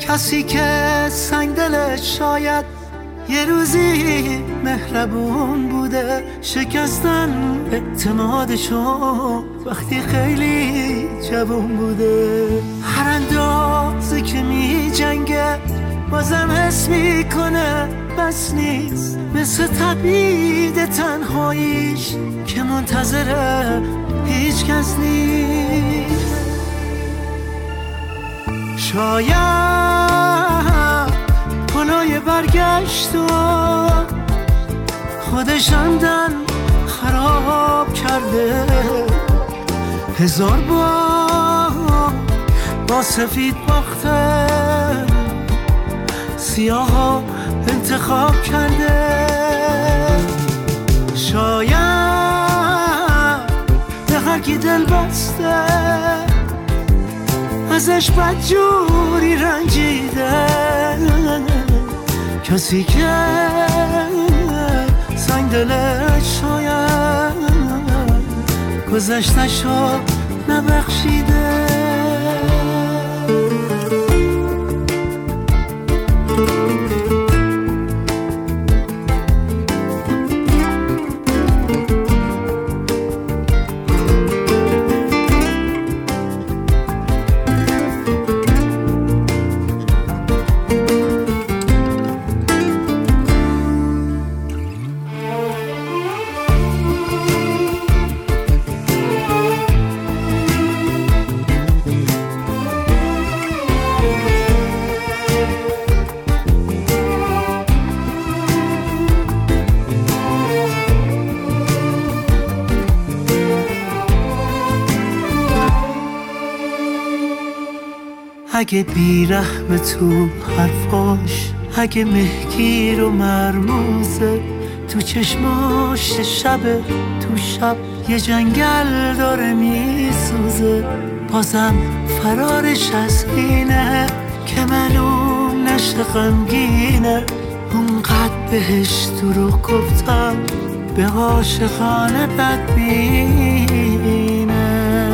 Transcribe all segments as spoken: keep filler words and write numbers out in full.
کسی که سنگ دلش شاید یه روزی مهربون بوده، شکستن اعتمادشو وقتی خیلی جوون بوده. هر اندازه که می جنگه بازم حس میکنه بس نیست، مثل تبعید تنهاییش که منتظره هیچ کس نیست. شاید پلای برگشت و خودش عمدن خراب کرده، هزار بار با سفید باخته، سیاه ها انتخاب کرده. شاید به هر کی دل بسته ازش بدجوری رنجیده، کسی که سنگ دلش شاید گذشته‌شو نبخشیده. اگه بیرحم تو حرفاش، اگه مهگیر و مرموزه تو چشماش، شب تو شب یه جنگل داره میسوزه، بازم فرارش از اینه که معلوم نشه غمگینه. اونقدر بهش دروغ گفتم به عاشقانه بدبینه.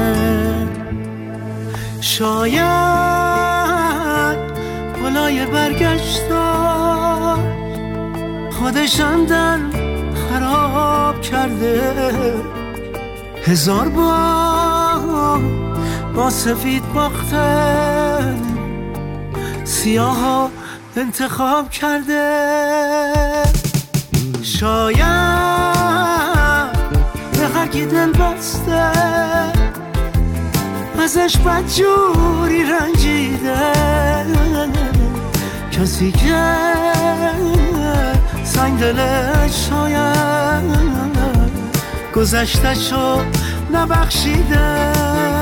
شاید پلای برگشتا خودش عمدن خراب کرده، هزار بار با سفید باخته، سیاه ها انتخاب کرده. شاید به هر کی دل بسته ازش بدجوری رنجیده، کسی که سنگ دلش شاید گذشته‌شو نبخشیده.